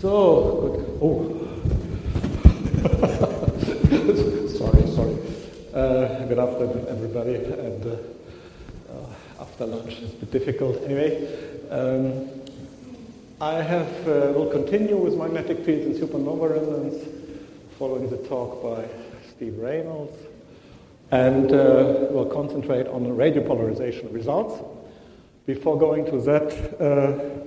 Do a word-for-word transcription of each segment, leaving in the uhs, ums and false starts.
So, good. Oh. sorry, sorry. Uh, good afternoon, everybody. And uh, uh, after lunch, it's a bit difficult. Anyway, um, I have uh, will continue with magnetic fields and supernova remnants, following the talk by Steve Reynolds, and uh, we'll concentrate on the radio polarization results. Before going to that, uh,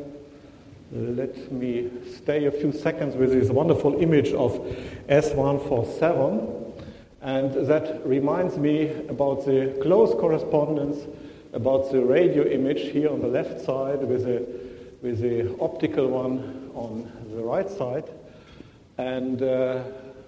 let me stay a few seconds with this wonderful image of S one forty-seven, and that reminds me about the close correspondence about the radio image here on the left side with the, with the optical one on the right side. And uh,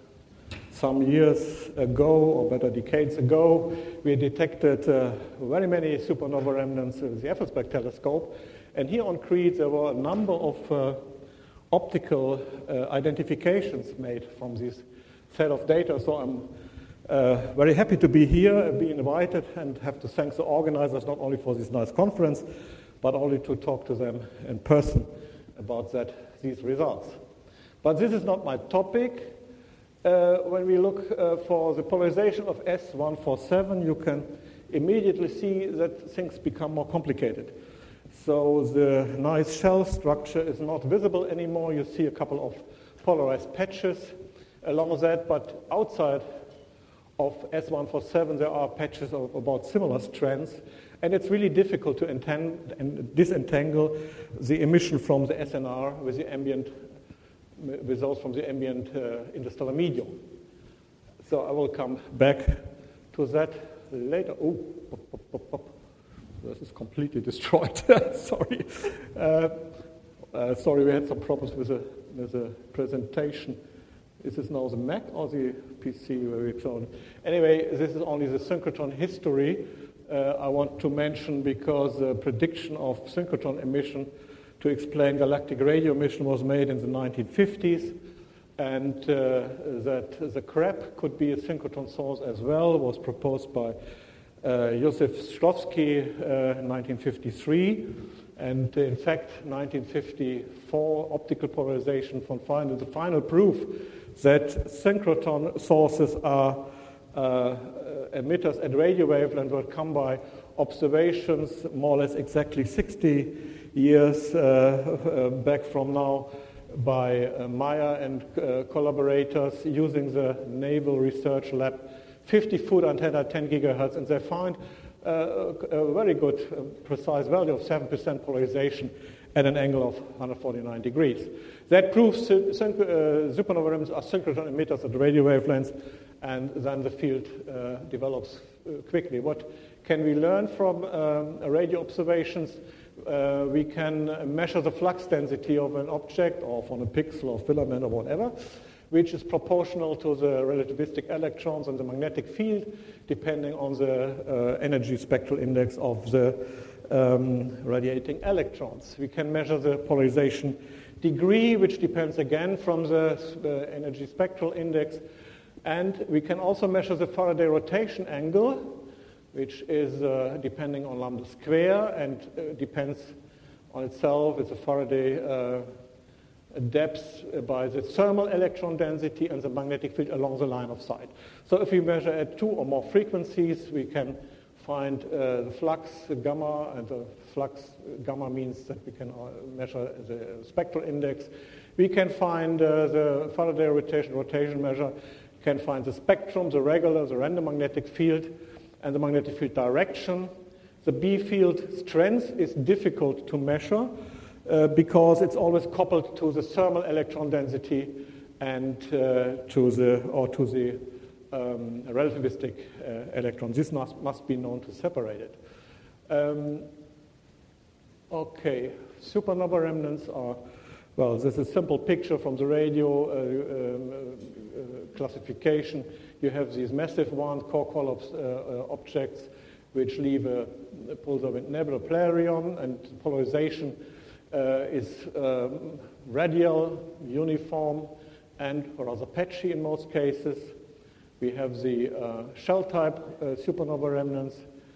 some years ago, or better decades ago, we detected uh, very many supernova remnants with the Effelsberg telescope. And here on Crete, there were a number of uh, optical uh, identifications made from this set of data. So I'm uh, very happy to be here, be invited, and have to thank the organizers not only for this nice conference, but only to talk to them in person about that these results. But this is not my topic. Uh, when we look uh, for the polarization of S one forty-seven, you can immediately see that things become more complicated. So the nice shell structure is not visible anymore. You see a couple of polarized patches along that, but outside of S one forty-seven, there are patches of about similar strands, and it's really difficult to entang- and disentangle the emission from the S N R with the ambient results from the ambient uh, interstellar medium. So I will come back to that later. Oh, pop, pop, pop, pop. This is completely destroyed. sorry. Uh, uh, sorry, we had some problems with the, with the presentation. Is this now the Mac or the P C where we showed? Anyway, this is only the synchrotron history uh, I want to mention, because the prediction of synchrotron emission to explain galactic radio emission was made in the nineteen fifties, and uh, that the Crab could be a synchrotron source as well was proposed by uh, Josef Shklovsky uh, in nineteen fifty-three, and in fact nineteen fifty-four optical polarization from final, the final proof that synchrotron sources are uh, emitters at radio wavelength will come by observations more or less exactly sixty years uh, uh, back from now by uh, Meyer and uh, collaborators using the Naval Research Lab fifty-foot antenna, ten gigahertz, and they find uh, a very good uh, precise value of seven percent polarization at an angle of one hundred forty-nine degrees. That proves uh, supernova remnants are synchrotron emitters at radio wavelengths, and then the field uh, develops uh, quickly. What can we learn from um, radio observations? Uh, we can measure the flux density of an object, or from a pixel or filament or whatever, which is proportional to the relativistic electrons and the magnetic field, depending on the uh, energy spectral index of the um, radiating electrons. We can measure the polarization degree, which depends again from the uh, energy spectral index. And we can also measure the Faraday rotation angle, which is uh, depending on lambda square and uh, depends on itself. It's a Faraday uh, depth by the thermal electron density and the magnetic field along the line of sight. So if we measure at two or more frequencies, we can find uh, the flux gamma, and the flux gamma means that we can measure the spectral index. We can find uh, the Faraday rotation rotation measure, can find the spectrum, the regular, the random magnetic field, and the magnetic field direction. The B field strength is difficult to measure uh, because it's always coupled to the thermal electron density and uh, to the or to the um, relativistic uh, electron. This must, must be known to separate it. Um, okay, supernova remnants are, well, this is a simple picture from the radio uh, um, uh, classification. You have these massive ones, core collapse uh, uh, objects, which leave a, a pulsar with nebula polarion, and polarization uh, is um, radial, uniform, and rather patchy in most cases. We have the uh, shell-type uh, supernova remnants,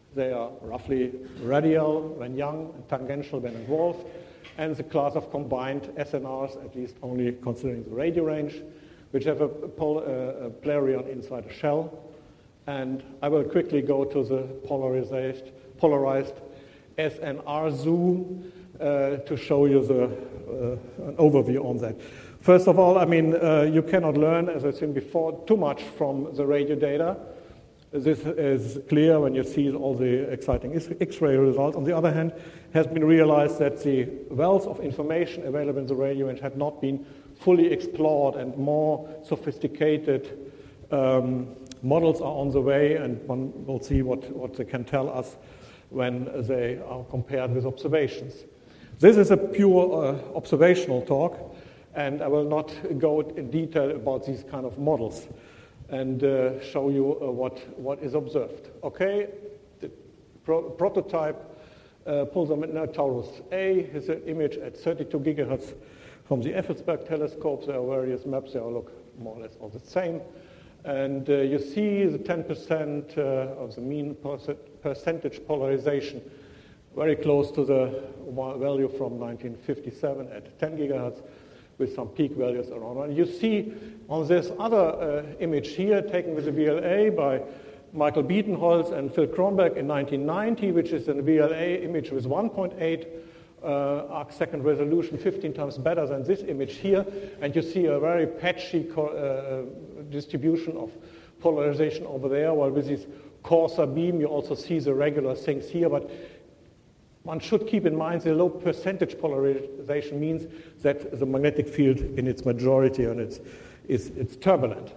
They are roughly radial when young and tangential when involved, and the class of combined S N Rs, at least only considering the radio range, which have a, pol uh, a polarion inside a shell. And I will quickly go to the polarized, polarized S N R zoom uh, to show you the, uh, an overview on that. First of all, I mean, uh, you cannot learn, as I've seen before, too much from the radio data. This is clear when you see all the exciting X-ray results. On the other hand, it has been realized that the wealth of information available in the radio range had not been fully explored, and more sophisticated um, models are on the way, and one will see what, what they can tell us when they are compared with observations. This is a pure uh, observational talk, and I will not go in detail about these kind of models and uh, show you uh, what, what is observed. Okay, the pro prototype uh, pulsar magnetic Taurus A is an image at thirty-two gigahertz from the Effelsberg telescope. There are various maps, they all look more or less all the same. And uh, you see the ten percent uh, of the mean percentage polarization, very close to the value from nineteen fifty-seven at ten gigahertz, with some peak values around. And you see on this other uh, image here, taken with the V L A by Michael Bietenholz and Phil Kronberg in nineteen ninety, which is a V L A image with one point eight uh, arc second resolution, fifteen times better than this image here. And you see a very patchy uh, distribution of polarization over there, while with this coarser beam, you also see the regular things here. But one should keep in mind the low percentage polarization means that the magnetic field in its majority and it's, is, it's turbulent.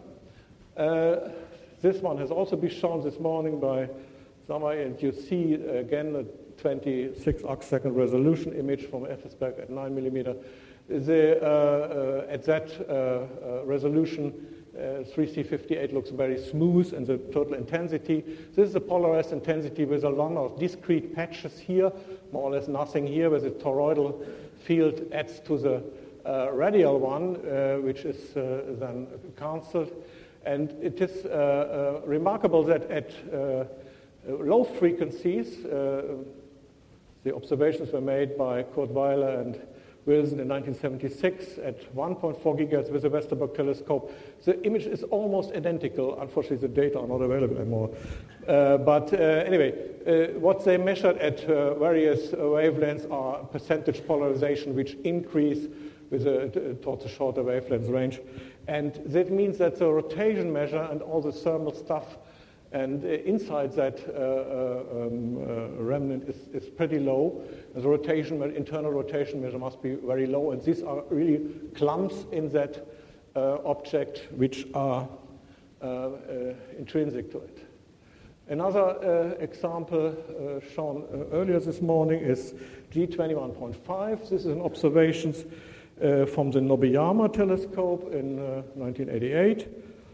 Uh, this one has also been shown this morning by somebody, and you see again a twenty-six arc second resolution image from Effelsberg at nine millimeter. The, uh, uh, at that uh, uh, resolution, Uh, three C fifty-eight looks very smooth, and the total intensity. This is the polarized intensity with a lot of discrete patches here, more or less nothing here, where the toroidal field adds to the uh, radial one, uh, which is uh, then cancelled. And it is uh, uh, remarkable that at uh, low frequencies, uh, the observations were made by Kurt Weiler and Wilson in nineteen seventy-six at one point four gigahertz with the Westerberg telescope. The image is almost identical. Unfortunately, the data are not available anymore. Uh, but uh, anyway, uh, what they measured at uh, various wavelengths are percentage polarization, which increase with a, towards a shorter wavelength range. And that means that the rotation measure and all the thermal stuff and uh, inside that uh, uh, um, uh, remnant is, is pretty low. The rotation, internal rotation measure must be very low, and these are really clumps in that uh, object which are uh, uh, intrinsic to it. Another uh, example uh, shown uh, earlier this morning is G twenty-one point five. This is an observation uh, from the Nobuyama telescope in uh, nineteen eighty-eight.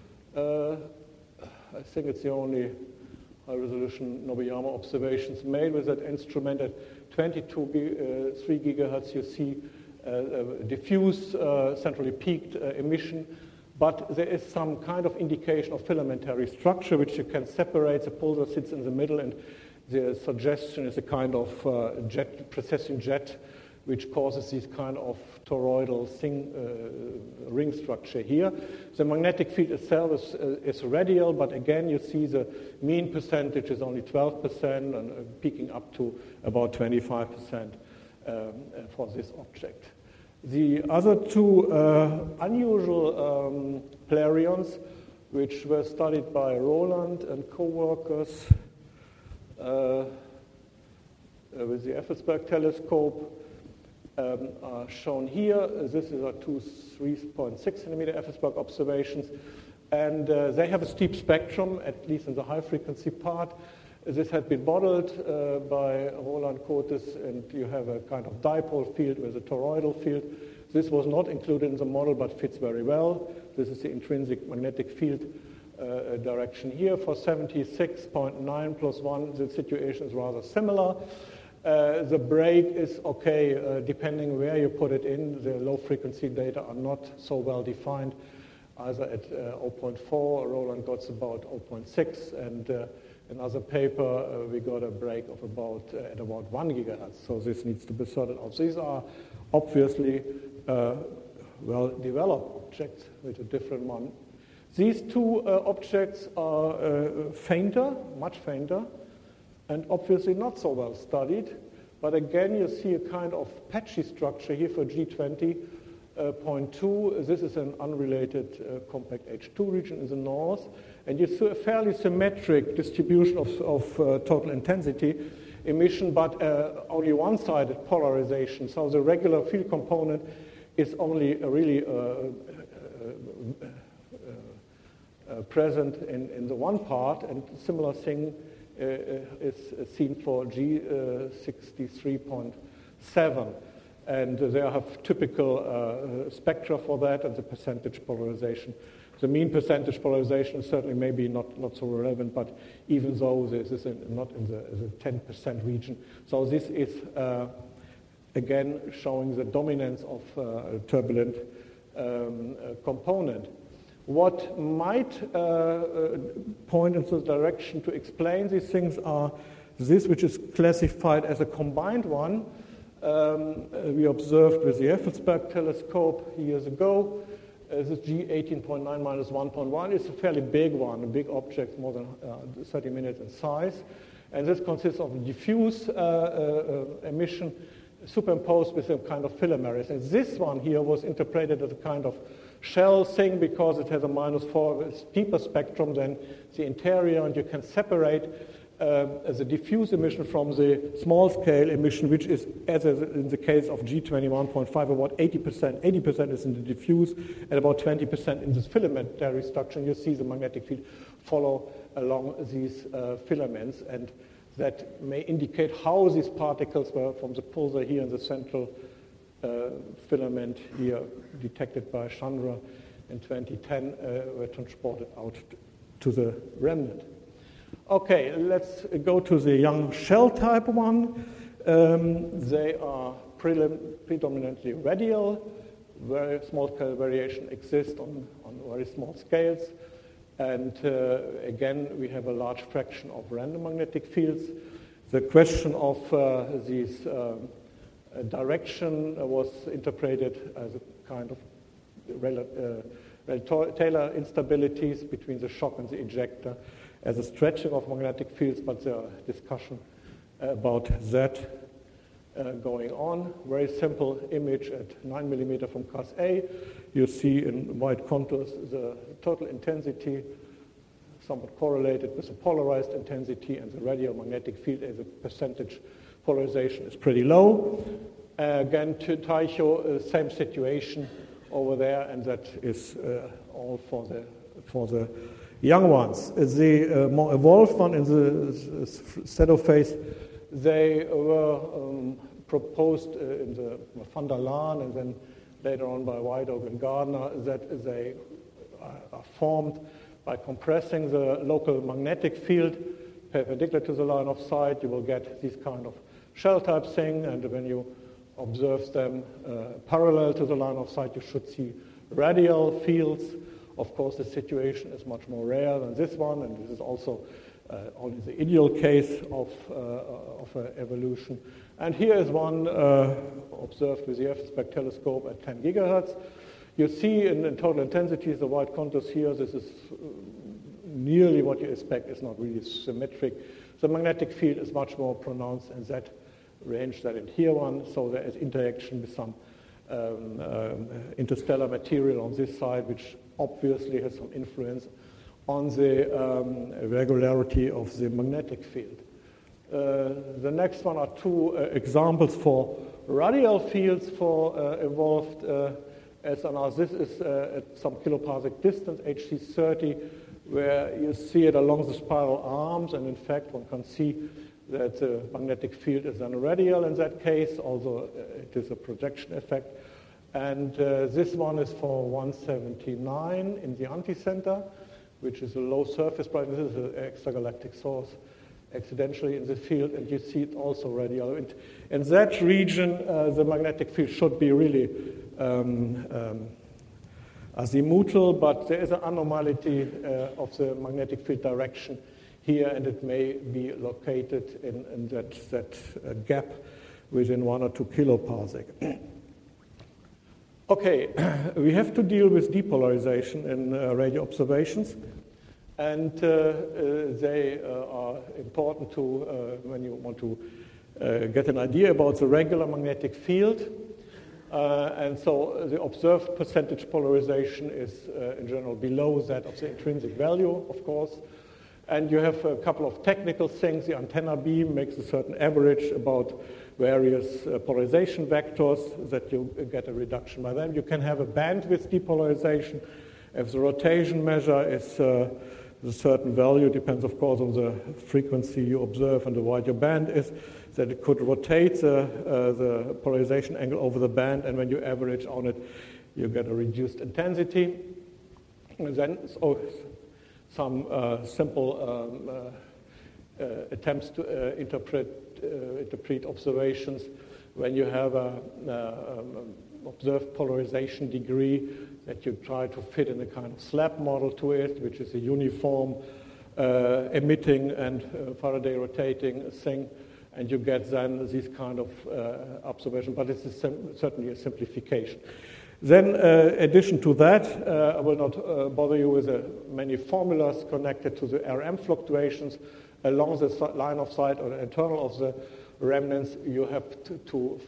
Uh, I think it's the only high-resolution Nobuyama observations made with that instrument. At twenty-two, uh, three gigahertz, you see uh, a diffuse, uh, centrally peaked uh, emission, but there is some kind of indication of filamentary structure which you can separate. The pulsar sits in the middle, and the suggestion is a kind of uh, jet, precessing jet, which causes this kind of toroidal thing, uh, ring structure here. The magnetic field itself is, uh, is radial, but again, you see the mean percentage is only twelve percent and uh, peaking up to about twenty-five percent um, for this object. The other two uh, unusual um, polarions, which were studied by Roland and co-workers uh, with the Effelsberg telescope, Um, are shown here. This is our two three point six centimeter Effelsberg observations, and uh, they have a steep spectrum, at least in the high frequency part. This had been modeled uh, by Roland Cotes, and you have a kind of dipole field with a toroidal field. This was not included in the model, but fits very well. This is the intrinsic magnetic field uh, direction here. For seventy-six point nine plus one, the situation is rather similar. Uh, the break is okay, uh, depending where you put it in. The low frequency data are not so well defined, either at uh, zero point four, Roland got about zero point six, and uh, Another paper, uh, we got a break of about uh, at about one gigahertz. So this needs to be sorted out. These are obviously uh, well-developed objects with a different one. These two uh, objects are uh, fainter, much fainter, and obviously not so well studied. But again, you see a kind of patchy structure here for G twenty point two. This is an unrelated uh, compact H two region in the north. And you see a fairly symmetric distribution of, of uh, total intensity emission, but uh, only one-sided polarization. So the regular field component is only uh, really uh, uh, uh, uh, present in, in the one part, and similar thing uh, is seen for G sixty-three point seven. And they have typical uh, spectra for that and the percentage polarization. The mean percentage polarization is certainly maybe not, not so relevant, but even though this is in, not in the, the ten percent region. So this is, uh, again, showing the dominance of uh, a turbulent um, uh, component. What might uh, uh, point in the direction to explain these things are this, which is classified as a combined one. Um, uh, we observed with the Effelsberg telescope years ago. Uh, this G eighteen point nine minus one point one is a fairly big one, a big object, more than uh, thirty minutes in size. And this consists of a diffuse uh, uh, emission superimposed with a kind of filamentous. And this one here was interpreted as a kind of shell thing because it has a minus four steeper spectrum than the interior, and you can separate Uh, as a diffuse emission from the small-scale emission, which is, as in the case of G twenty-one point five, about eighty percent. eighty percent is in the diffuse, and about twenty percent in this filamentary structure. And you see the magnetic field follow along these uh, filaments, and that may indicate how these particles were from the pulsar here in the central uh, filament here, detected by Chandra in twenty ten, uh, were transported out to the remnant. Okay, let's go to the young shell type one. Um, they are prelim- predominantly radial. Very small scale variation exists on, on very small scales. And uh, again, we have a large fraction of random magnetic fields. The question of uh, these uh, direction was interpreted as a kind of rel- uh, Taylor instabilities between the shock and the ejector as a stretching of magnetic fields, but there are discussion about that uh, going on. Very simple image at nine millimeter from class A. You see in white contours the total intensity, somewhat correlated with the polarized intensity, and the radial magnetic field as a percentage polarization is pretty low. Uh, again, to Tycho, uh, same situation over there, and that is uh, all for the for the young ones. The uh, more evolved one in the Sedow phase, they were um, proposed uh, in the van der Laan and then later on by White Oak and Gardner, that they are formed by compressing the local magnetic field perpendicular to the line of sight. You will get this kind of shell type thing, and when you observe them uh, parallel to the line of sight, you should see radial fields. Of course, the situation is much more rare than this one, and this is also uh, only the ideal case of, uh, of uh, evolution. And here is one uh, observed with the Effelsberg telescope at ten gigahertz. You see in, in total intensities, the white contours here, this is nearly what you expect. It's not really symmetric. The magnetic field is much more pronounced in that range than in here one, so there is interaction with some um, um, interstellar material on this side, which obviously has some influence on the um, regularity of the magnetic field. Uh, the next one are two uh, examples for radial fields for uh, evolved uh, S N Rs. This is uh, at some kiloparsec distance, H C thirty, where you see it along the spiral arms, and in fact one can see that the magnetic field is then radial in that case, although it is a projection effect. And uh, this one is for one seventy-nine in the anticenter, which is a low surface brightness. This is an extragalactic source accidentally in the field, and you see it also radial. And in that region, uh, the magnetic field should be really um, um, azimuthal, but there is an anomaly uh, of the magnetic field direction here, and it may be located in, in that, that uh, gap within one or two kiloparsec. Okay, we have to deal with depolarization in uh, radio observations, and uh, uh, they uh, are important to uh, when you want to uh, get an idea about the regular magnetic field. Uh, and so the observed percentage polarization is uh, in general below that of the intrinsic value, of course. And you have a couple of technical things. The antenna beam makes a certain average about various uh, polarization vectors that you get a reduction by them. You can have a bandwidth depolarization. If the rotation measure is uh, a certain value, depends of course on the frequency you observe and how wide your band is, that it could rotate the, uh, the polarization angle over the band, and when you average on it, you get a reduced intensity. And then so some uh, simple um, uh, uh, attempts to uh, interpret, uh, interpret observations when you have a, uh, um, observed polarization degree that you try to fit in a kind of slab model to it, which is a uniform uh, emitting and uh, Faraday rotating thing. And you get then this kind of uh, observation, but it's a sim- certainly a simplification. Then, uh, addition to that, uh, I will not uh, bother you with the many formulas connected to the R M fluctuations along the line of sight or the internal of the remnants. You have to, to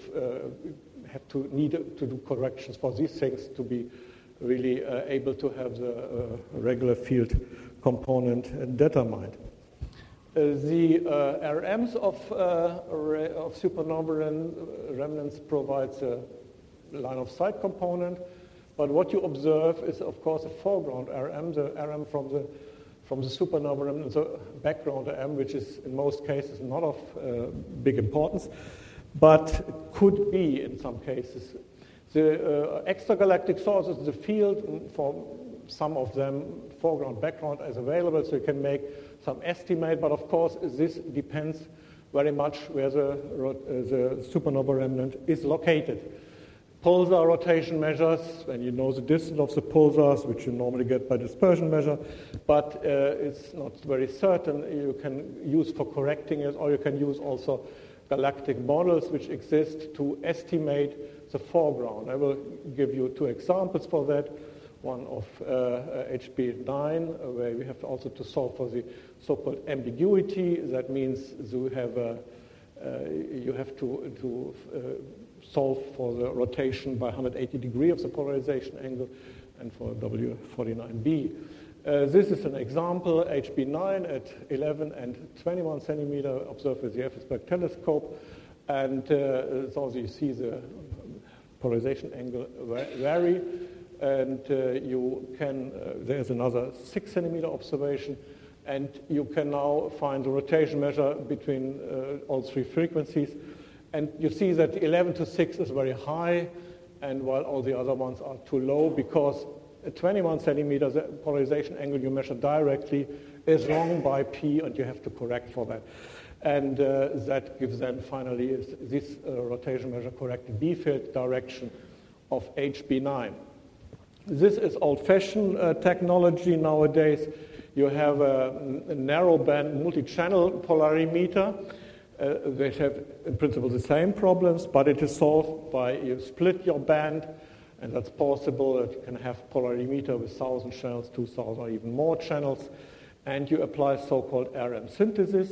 uh, have to need to do corrections for these things to be really uh, able to have the uh, regular field component determined. Uh, the uh, R Ms of, uh, of supernova rem- remnants provides a line of sight component, but what you observe is, of course, a foreground R M, the R M from the from the supernova remnant, the background R M, which is in most cases not of uh, big importance, but could be in some cases. The uh, extragalactic sources, the field for some of them, foreground, background is available, so you can make some estimate, but of course this depends very much where the, uh, the supernova remnant is located. Pulsar rotation measures, when you know the distance of the pulsars, which you normally get by dispersion measure, but uh, it's not very certain. You can use for correcting it, or you can use also galactic models which exist to estimate the foreground. I will give you two examples for that. One of uh, H B nine, where we have also to solve for the so-called ambiguity. That means you have a, uh, you have to, to uh, solve for the rotation by one hundred eighty degree of the polarization angle, and for W forty-nine b. Uh, this is an example, H B nine at eleven and twenty-one centimeter, observed with the Effelsberg telescope, and uh, so you see the polarization angle vary. And uh, you can, uh, there's another six centimeter observation, and you can now find the rotation measure between uh, all three frequencies. And you see that eleven to six is very high, and while all the other ones are too low, because at twenty-one centimeters, the polarization angle you measure directly is wrong by p, and you have to correct for that. And uh, that gives then finally this uh, rotation measure corrected B field direction of H B nine. This is old-fashioned uh, technology nowadays. You have a, a narrow-band multi-channel polarimeter. Uh, they have, in principle, the same problems, but it is solved by you split your band, and that's possible. That you can have polarimeter with one thousand channels, two thousand, or even more channels, and you apply so-called R M synthesis.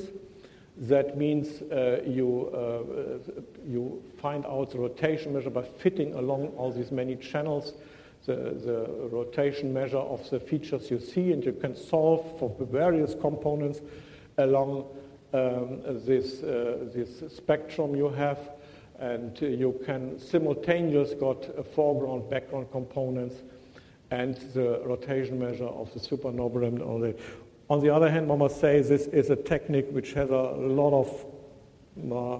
That means uh, you, uh, you find out the rotation measure by fitting along all these many channels The, the rotation measure of the features you see, and you can solve for the various components along um, this, uh, this spectrum you have, and uh, you can simultaneously got a foreground, background components, and the rotation measure of the supernova remnant. On the other hand, one must say this is a technique which has a lot of uh,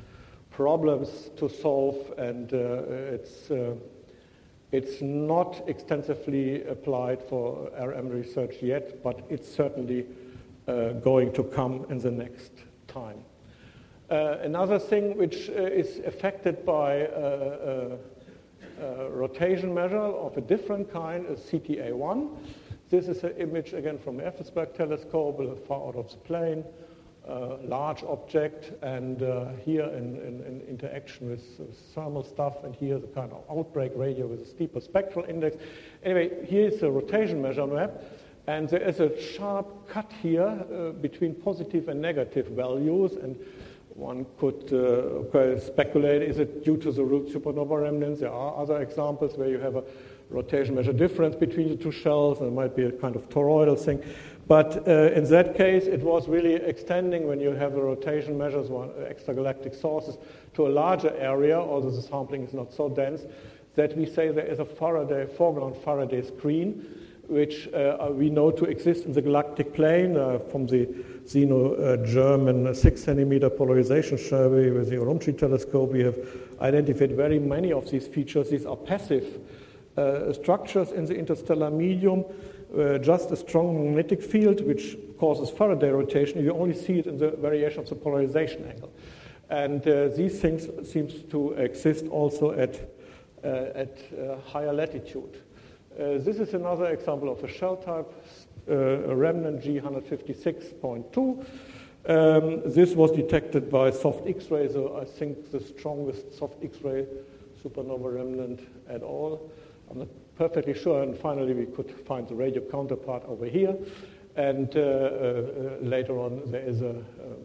problems to solve, and uh, it's uh, It's not extensively applied for R M research yet, but it's certainly uh, going to come in the next time. Uh, another thing which uh, is affected by uh, uh, uh, rotation measure of a different kind is C T A one. This is an image, again, from the Effelsberg telescope, far out of the plane, uh, large object, and uh, here in, in, in interaction with uh, thermal stuff, and here the kind of outbreak radio with a steeper spectral index. Anyway, here is a rotation measure map, and there is a sharp cut here uh, between positive and negative values, and one could uh, okay, speculate, is it due to the supernova remnants? There are other examples where you have a rotation measure difference between the two shells, and it might be a kind of toroidal thing. But uh, in that case, it was really extending when you have the rotation measures, one, uh, extragalactic sources, to a larger area, although the sampling is not so dense, that we say there is a Faraday, foreground Faraday screen, which uh, we know to exist in the galactic plane uh, from the Sino-German uh, six centimeter polarization survey with the Urumqi telescope. We have identified very many of these features. These are passive uh, structures in the interstellar medium, uh, just a strong magnetic field which causes Faraday rotation. You only see it in the variation of the polarization angle. And uh, these things seem to exist also at, uh, at uh, higher latitude. Uh, this is another example of a shell type, uh, a remnant G one fifty-six point two. Um, this was detected by soft X-ray, so I think the strongest soft X-ray supernova remnant at all. I'm not perfectly sure, and finally we could find the radio counterpart over here. And uh, uh, later on there is, a, um,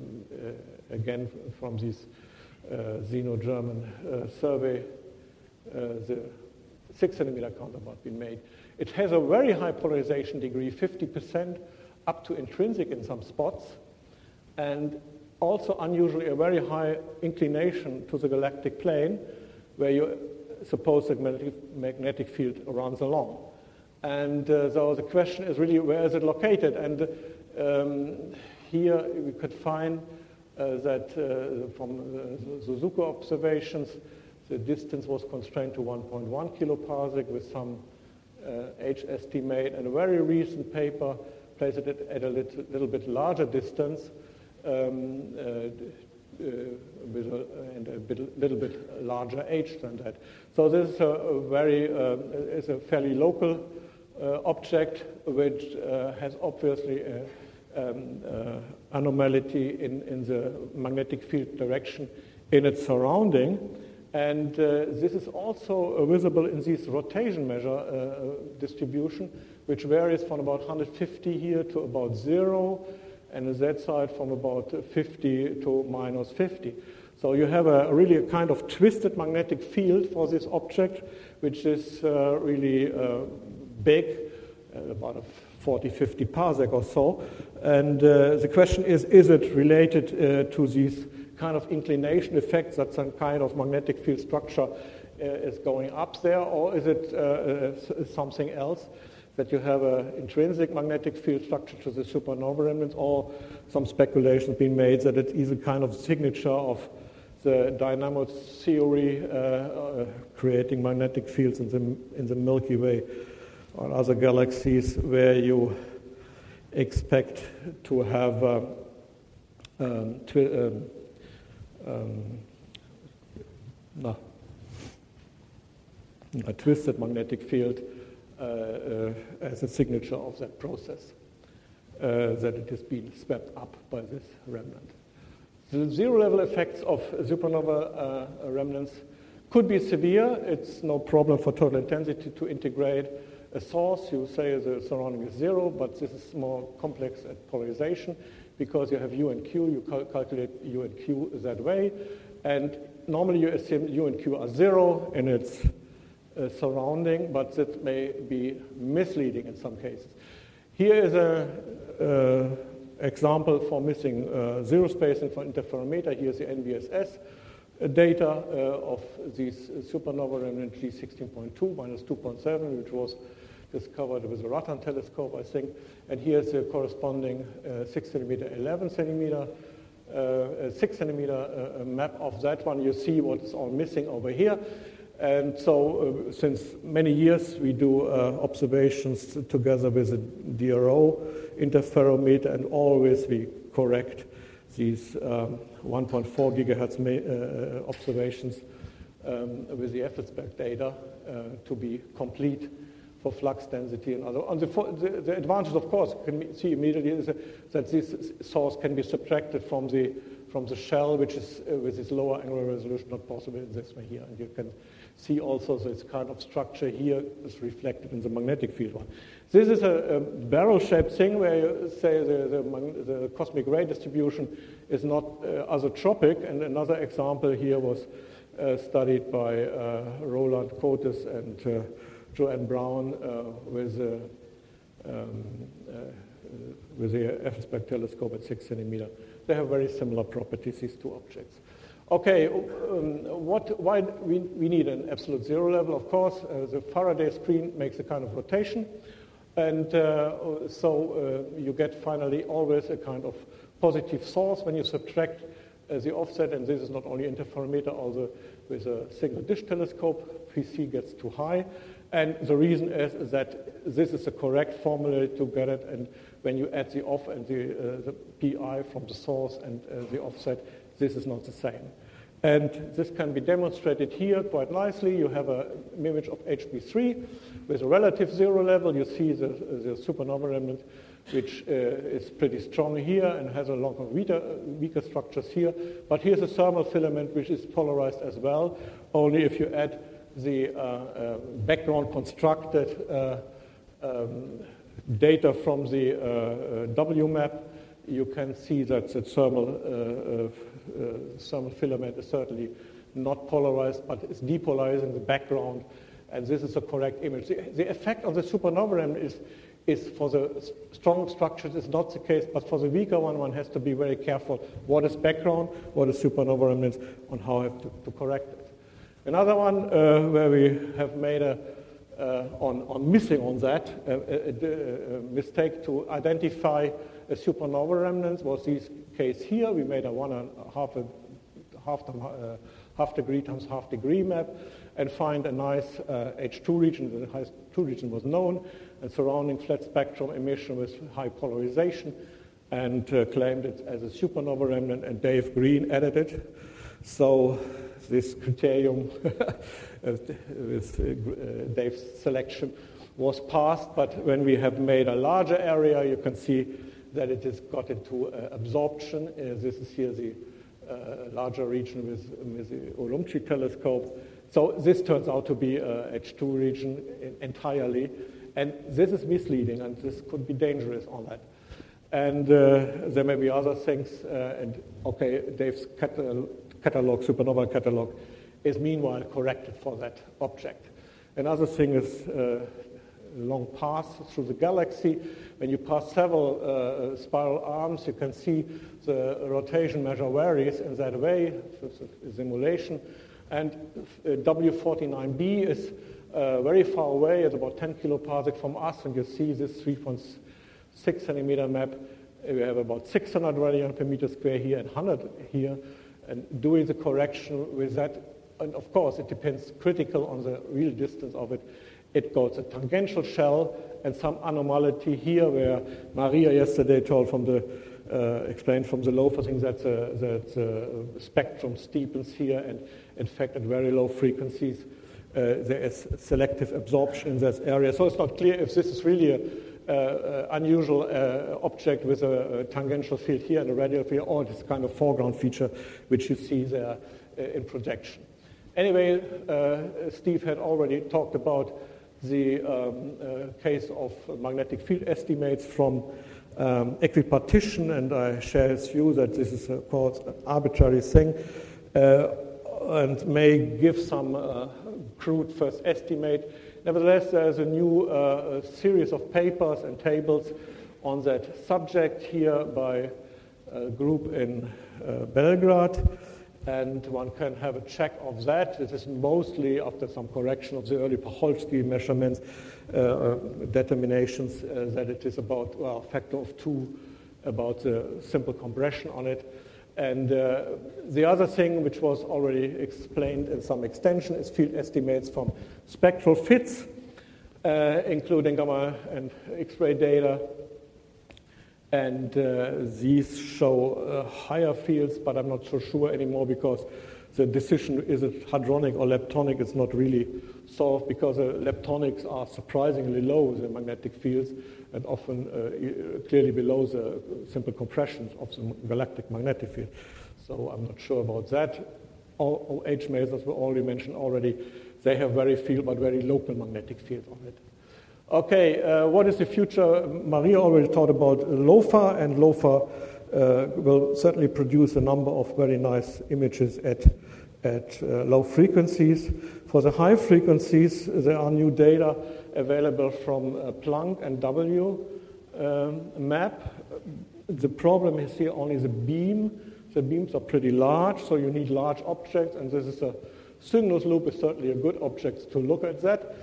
uh, again from this uh, Sino-German uh, survey, uh, the six centimeter counterpart been made. It has a very high polarization degree, fifty percent, up to intrinsic in some spots, and also unusually a very high inclination to the galactic plane, where you suppose the magnetic, magnetic field runs along. And uh, so the question is really, where is it located? And um, here we could find uh, that uh, from the Suzuki observations, the distance was constrained to one point one kiloparsec with some uh, H estimate, and a very recent paper places it at a little, little bit larger distance um, uh, uh, with a, and a bit, little bit larger H than that. So this is a, a very uh, is a fairly local uh, object which uh, has obviously a um, uh, anomaly in, in the magnetic field direction in its surrounding. And uh, this is also uh, visible in this rotation measure uh, distribution, which varies from about one hundred fifty here to about zero, and on that side from about fifty to minus fifty. So you have a really a kind of twisted magnetic field for this object, which is uh, really uh, big, uh, about a forty, fifty parsec or so. And uh, the question is, is it related uh, to these kind of inclination effects, that some kind of magnetic field structure uh, is going up there, or is it uh, uh, something else, that you have an intrinsic magnetic field structure to the supernova remnants, or some speculation being made that it is a kind of signature of the dynamo theory uh, uh, creating magnetic fields in the, in the Milky Way or other galaxies where you expect to have uh, um, twi- um, Um, no, a twisted magnetic field uh, uh, as a signature of that process, uh, that it has been swept up by this remnant. The zero-level effects of supernova uh, remnants could be severe. It's no problem for total intensity to integrate a source. You say the surrounding is zero, but this is more complex at polarization, because you have U and Q, you cal- calculate U and Q that way, and normally you assume U and Q are zero in its uh, surrounding, but that may be misleading in some cases. Here is an uh, example for missing uh, zero spacing for interferometer. Here's the N B S S data uh, of these supernova remnant G sixteen point two minus two point seven, which was discovered with the Rattan telescope, I think. And here's the corresponding uh, six centimeter, eleven centimeter, uh, six centimeter uh, map of that one. You see what's all missing over here. And so uh, since many years, we do uh, observations together with a D R O interferometer, and always we correct these um, one point four gigahertz ma- uh, observations um, with the Effelsberg data uh, to be complete for flux density and other. And the, the, the advantage, of course, you can see immediately is that this source can be subtracted from the from the shell, which is uh, with its lower angular resolution not possible in this way here. And you can see also this kind of structure here is reflected in the magnetic field one. This is a, a barrel-shaped thing where you say the, the, the cosmic ray distribution is not uh, azeotropic. And another example here was uh, studied by uh, Roland Coates and uh, Joanne Brown uh, with, uh, um, uh, with the Effensberg telescope at six centimeter. They have very similar properties, these two objects. Okay, um, what, why we, we need an absolute zero level? Of course, uh, the Faraday screen makes a kind of rotation. And uh, so uh, you get finally always a kind of positive source when you subtract uh, the offset. And this is not only interferometer, also with a single dish telescope, P C gets too high. And the reason is that this is the correct formula to get it. And when you add the off and the, uh, the P I from the source and uh, the offset, this is not the same. And this can be demonstrated here quite nicely. You have an image of H B three with a relative zero level. You see the, the supernova remnant, which uh, is pretty strong here and has a lot of weaker, weaker structures here. But here's a thermal filament, which is polarized as well, only if you add the uh, uh, background constructed uh, um, data from the uh, uh, W map, you can see that the thermal, uh, uh, thermal filament is certainly not polarized, but it's depolarizing the background, and this is the correct image. The, the effect of the supernova remnant is, is for the strong structures is not the case, but for the weaker one, one has to be very careful. What is background, what is supernova remnants, on how I have to, to correct it. Another one uh, where we have made a, uh, on, on missing on that, uh, a, a, a mistake to identify a supernova remnant was this case here. We made a one and a half, a, half, uh, half degree times half degree map and find a nice uh, H two region. The H two region was known, and surrounding flat spectrum emission with high polarization, and uh, claimed it as a supernova remnant, and Dave Green edited it. So this criterium with uh, Dave's selection was passed, but when we have made a larger area, you can see that it has got into uh, absorption. Uh, this is here the uh, larger region with, with the Ulumchi telescope. So this turns out to be a H two region entirely, and this is misleading, and this could be dangerous on that. And uh, there may be other things, uh, and okay, Dave's catalog, catalog, supernova catalog, is meanwhile corrected for that object. Another thing is uh, long path through the galaxy. When you pass several uh, spiral arms, you can see the rotation measure varies in that way, simulation. And uh, W forty-nine b is uh, very far away, it's about ten kiloparsec from us, and you see this three point six centimeter map. We have about six hundred radian per meter square here and one hundred here, and doing the correction with that, and of course it depends critical on the real distance of it. It goes a tangential shell and some anomaly here where Maria yesterday told from the, uh, explained from the low thing that the, that the spectrum steepens here, and in fact at very low frequencies uh, there is selective absorption in that area. So it's not clear if this is really a uh, uh, unusual uh, object with a, a tangential field here and a radial field, or this kind of foreground feature which you see there uh, in projection. Anyway, uh, Steve had already talked about the um, uh, case of magnetic field estimates from um, equipartition, and I share his view that this is, of course, an arbitrary thing uh, and may give some uh, crude first estimate. Nevertheless, there's a new uh, series of papers and tables on that subject here by a group in uh, Belgrade. And one can have a check of that. It is mostly, after some correction of the early Pacholski measurements, uh, uh, determinations, uh, that it is about well, a factor of two, about the simple compression on it. And uh, the other thing, which was already explained in some extension, is field estimates from spectral fits, uh, including gamma and X-ray data. And uh, these show uh, higher fields, but I'm not so sure anymore because the decision, is it hadronic or leptonic, is not really solved because the leptonics are surprisingly low, the magnetic fields, and often uh, clearly below the simple compressions of the galactic magnetic field. So I'm not sure about that. O H masers were already mentioned already. They have very field, but very local magnetic field on it. Okay, uh, what is the future? Maria already talked about LOFA, and LOFA uh, will certainly produce a number of very nice images at, at uh, low frequencies. For the high frequencies, there are new data available from uh, Planck and W um, map. The problem is here only the beam. The beams are pretty large, so you need large objects, and this is a Cygnus loop is certainly a good object to look at that.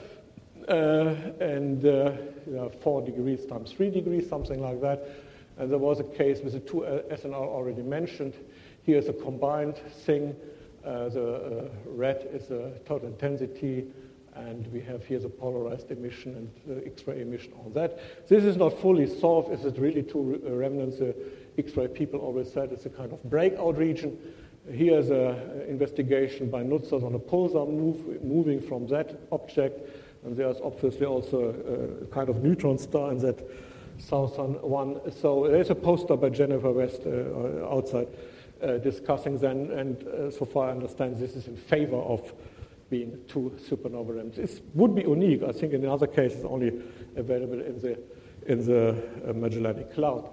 Uh, and uh, you know, four degrees times three degrees, something like that. And there was a case with the two S N R already mentioned. Here's a combined thing. Uh, the uh, red is the total intensity, and we have here the polarized emission and the X-ray emission on that. This is not fully solved. Is it really two remnants? The X-ray people always said it's a kind of breakout region. Here's an investigation by Nutzers on a pulsar move, moving from that object. And there's obviously also a kind of neutron star in that southern one. So there's a poster by Jennifer West uh, outside uh, discussing then, and uh, so far I understand this is in favor of being two supernova remnants. This would be unique. I think in other cases only available in the, in the uh, Magellanic Cloud.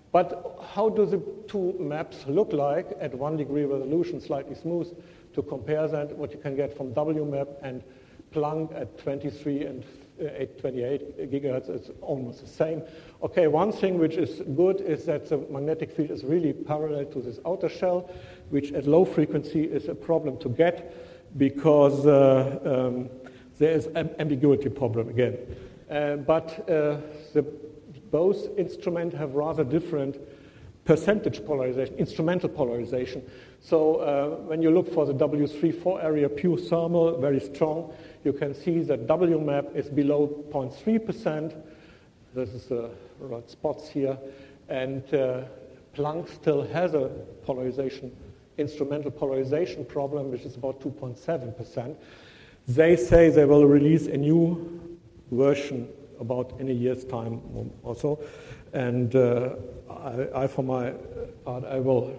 But how do the two maps look like at one degree resolution, slightly smooth, to compare that, what you can get from W map and Planck at twenty-three and eight twenty-eight gigahertz, it's almost the same. Okay, one thing which is good is that the magnetic field is really parallel to this outer shell, which at low frequency is a problem to get because uh, um, there is an ambiguity problem again. Uh, but uh, the, both instruments have rather different percentage polarization, instrumental polarization. So uh, when you look for the W three four area pure thermal, very strong, you can see that W map is below zero point three percent. This is the right spots here. And uh, Planck still has a polarization, instrumental polarization problem, which is about two point seven percent. They say they will release a new version about in a year's time or so. And uh, I, I, for my part, I will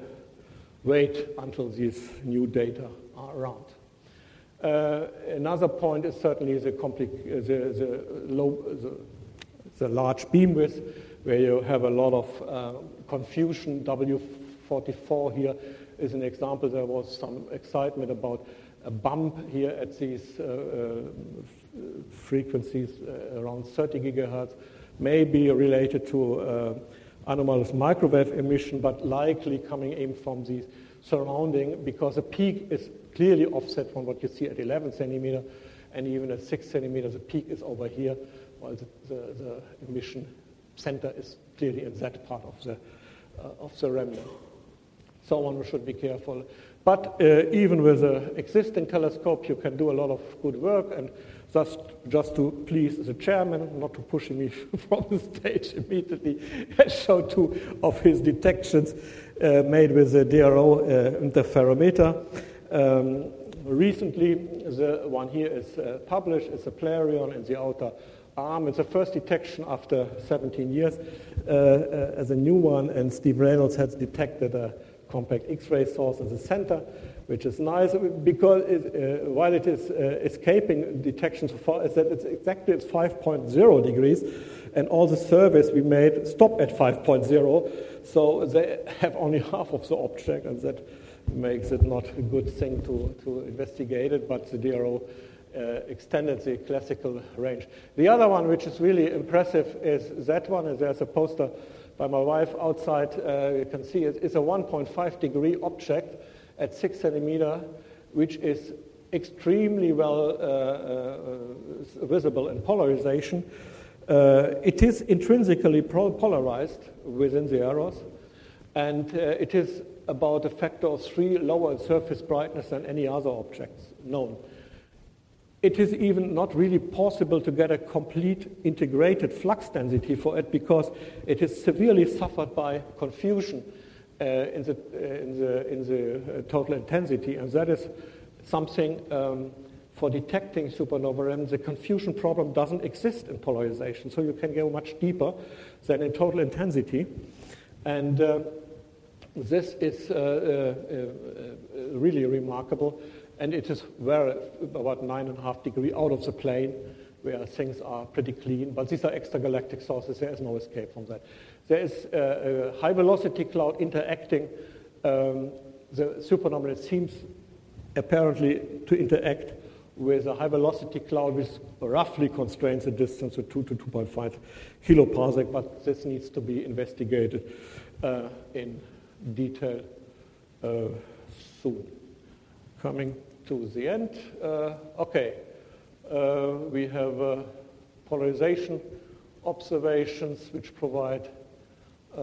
wait until these new data are around. Uh, another point is certainly the, compli- the, the, low, the, the large beam width, where you have a lot of uh, confusion. W forty-four here is an example. There was some excitement about a bump here at these uh, uh, f- frequencies uh, around thirty gigahertz, maybe related to uh, anomalous microwave emission, but likely coming in from the surrounding, because the peak is clearly offset from what you see at eleven centimeter, and even at six centimeters, the peak is over here, while the, the, the emission center is clearly in that part of the uh, of the remnant. So one should be careful. But uh, even with an existing telescope, you can do a lot of good work, and just, just to please the chairman, not to push me from the stage immediately, I show two of his detections uh, made with the D R O uh, interferometer. Um, recently, the one here is uh, published. It's a Plarion in the outer arm. It's the first detection after seventeen years uh, uh, as a new one, and Steve Reynolds has detected a compact X-ray source in the center, which is nice because it, uh, while it is uh, escaping detection so far, is that it's exactly at five point zero degrees, and all the surveys we made stop at five point zero, so they have only half of the object, and that makes it not a good thing to, to investigate it, but the D R O uh, extended the classical range. The other one, which is really impressive, is that one, and there's a poster by my wife outside. Uh, you can see it. It's a one point five degree object at six centimeter, which is extremely well uh, uh, visible in polarization. Uh, it is intrinsically polarized within the arrows, and uh, it is about a factor of three lower in surface brightness than any other objects known. It is even not really possible to get a complete integrated flux density for it because it is severely suffered by confusion. uh, in the uh, in the in the uh, total intensity, and that is something um, for detecting supernova R E M. The confusion problem doesn't exist in polarization, so you can go much deeper than in total intensity, and uh, this is uh, uh, uh, really remarkable. And it is where about nine and a half degree out of the plane, where things are pretty clean. But these are extragalactic sources. There is no escape from that. There is a, a high velocity cloud interacting. Um, the supernova, it seems apparently to interact with a high velocity cloud, which roughly constrains the distance to two to two point five kiloparsec. But this needs to be investigated uh, in detail uh, soon. Coming to the end, uh, okay, uh, we have uh, polarization observations which provide uh,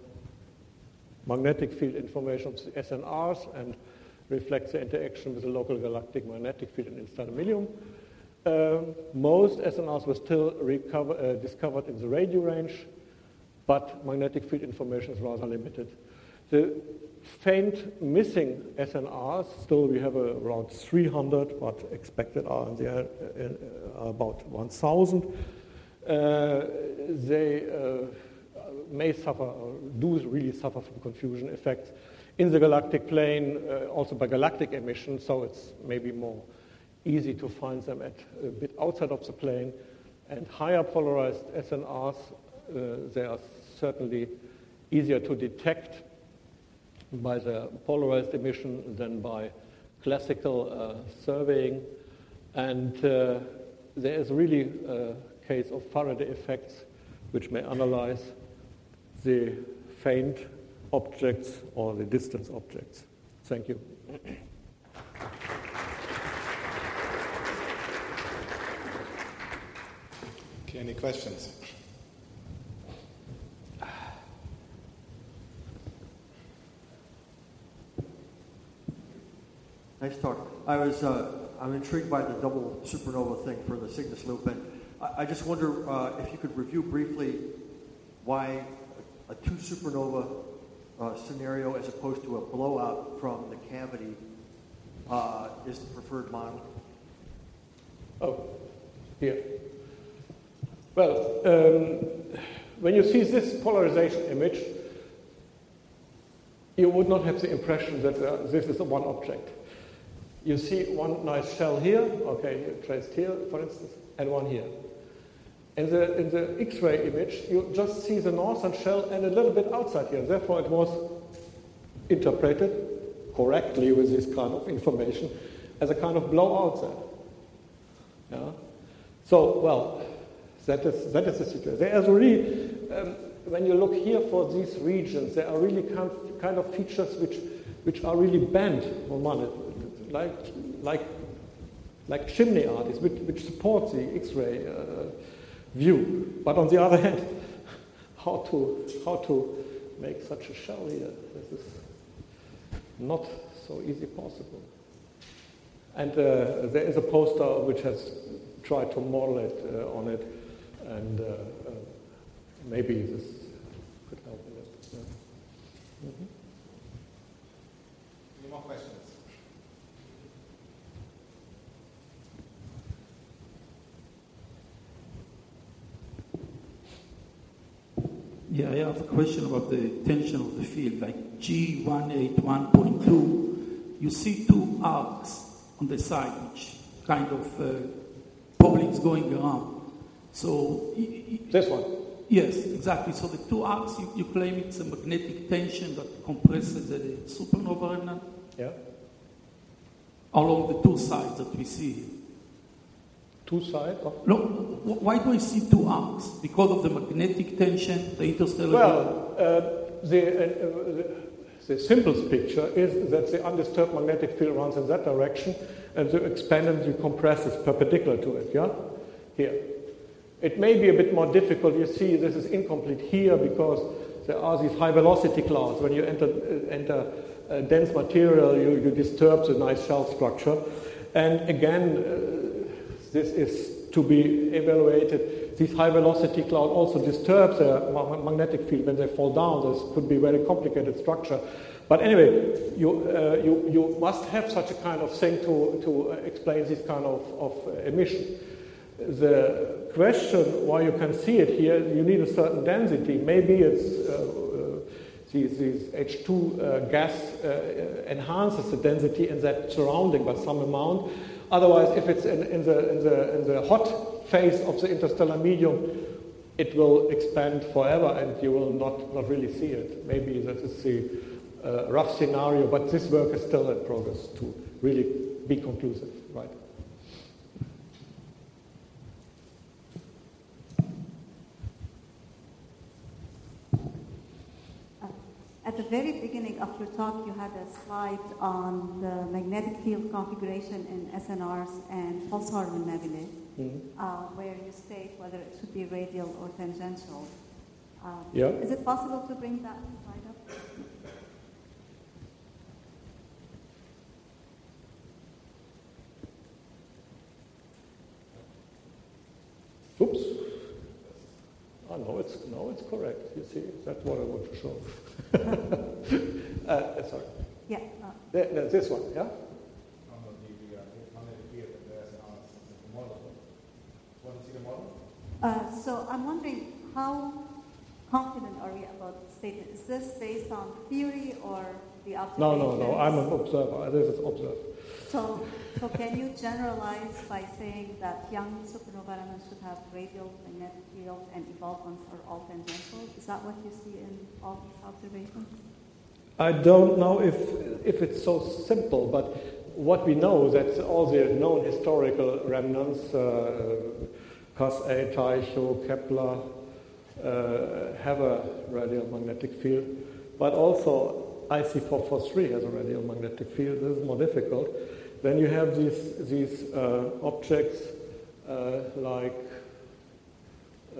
magnetic field information of the S N Rs and reflect the interaction with the local galactic magnetic field in interstellar milieu. Um, most S N Rs were still recover, uh, discovered in the radio range, but magnetic field information is rather limited. The faint missing S N Rs, still we have uh, around three hundred, but expected are in the, uh, uh, about one thousand. Uh, they uh, may suffer, or do really suffer from confusion effects in the galactic plane, uh, also by galactic emission, so it's maybe more easy to find them at a bit outside of the plane. And higher polarized S N Rs, uh, they are certainly easier to detect by the polarized emission than by classical uh, surveying. And uh, there is really a case of Faraday effects which may analyze the faint objects or the distance objects. Thank you. Okay, any questions? Nice talk. I was, uh, I'm intrigued by the double supernova thing for the Cygnus loop, and I, I just wonder uh, if you could review briefly why a, a two supernova uh, scenario as opposed to a blowout from the cavity uh, is the preferred model. Oh, here. Well, um, when you see this polarization image, you would not have the impression that uh, this is one object. You see one nice shell here, okay, traced here, for instance, and one here. In the, in the X-ray image, you just see the northern shell and a little bit outside here. Therefore, it was interpreted correctly with this kind of information as a kind of blowout there. Yeah? So, well, that is, that is the situation. There is really, um, when you look here for these regions, there are really kind of, kind of features which, which are really bent on one. Like, like, like chimney artists, which, which support the X-ray uh, view. But on the other hand, how to how to make such a shell here? This is not so easy possible. And uh, there is a poster which has tried to model it uh, on it, and uh, uh, maybe this could help a little. Yeah. Mm-hmm. Any more questions? Yeah, I have a question about the tension of the field, like G one eighty-one point two. You see two arcs on the side, which kind of uh, problems going around. So this one. Yes, exactly. So the two arcs, you, you claim it's a magnetic tension that compresses the supernova remnant. Yeah. Along the two sides that we see here. Two sides? Of no, why do I see two arcs? Because of the magnetic tension, the interstellar... Well, uh, the, uh, the, the simplest picture is that the undisturbed magnetic field runs in that direction, and the expanded, the compressed is perpendicular to it, yeah? Here. It may be a bit more difficult. You see, this is incomplete here because there are these high-velocity clouds. When you enter, uh, enter uh, dense material, you, you disturb the nice shell structure. And again, uh, this is to be evaluated. This high velocity cloud also disturbs a ma- magnetic field when they fall down. This could be a very complicated structure. But anyway, you, uh, you, you must have such a kind of thing to, to explain this kind of, of emission. The question why you can see it here, you need a certain density. Maybe it's uh, uh, these, these H two uh, gas uh, enhances the density in that surrounding by some amount. Otherwise, if it's in, in, the, in, the, in the hot phase of the interstellar medium, it will expand forever and you will not, not really see it. Maybe that is the uh, rough scenario, but this work is still in progress to really be conclusive, right? At the very beginning of your talk, you had a slide on the magnetic field configuration in S N Rs and pulsar nebulae, mm-hmm. uh, where you state whether it should be radial or tangential. Um, yeah. Is it possible to bring that slide up? Oops. Oh, no, it's, no, it's correct. You see, that's what I want to show. uh, sorry. Yeah. Uh, there, there, this one, yeah? Uh, so I'm wondering, how confident are we about the statement? Is this based on theory or the observations? No, no, no. I'm an observer. This is observed. So, so can you generalize by saying that young supernova elements should have radial magnetic field and evolved ones are all tangential? Is that what you see in all these observations? I don't know if if it's so simple, but what we know that all the known historical remnants, uh, Cas A, Tycho, Kepler, uh, have a radial magnetic field, but also I C four forty-three has a radial magnetic field. This is more difficult. Then you have these these uh, objects uh, like uh,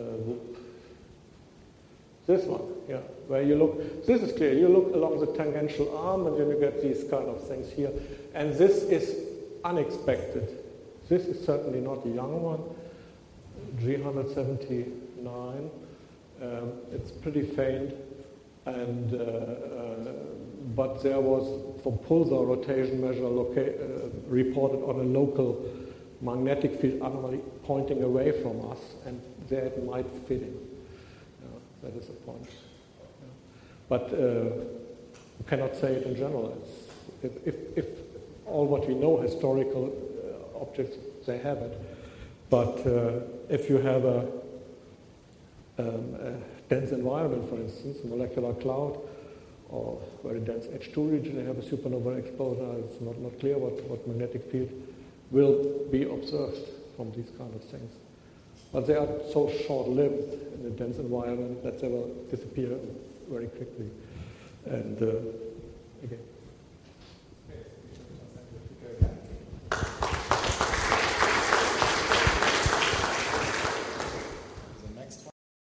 this one, yeah, where you look. This is clear. You look along the tangential arm, and then you get these kind of things here. And this is unexpected. This is certainly not a young one. G one seventy-nine. Um, it's pretty faint. And uh, uh, but there was, from pulsar rotation measure, loca- uh, reported on a local magnetic field anomaly pointing away from us, and there it might fit in. Yeah, that is the point. Yeah. But uh, you cannot say it in general. It's, if, if, if all what we know, historical uh, objects, they have it. But uh, if you have a, um, a dense environment, for instance, a molecular cloud, or very dense H two region, you have a supernova exposure, it's not, not clear what, what magnetic field will be observed from these kind of things. But they are so short-lived in a dense environment that they will disappear very quickly. And uh, again,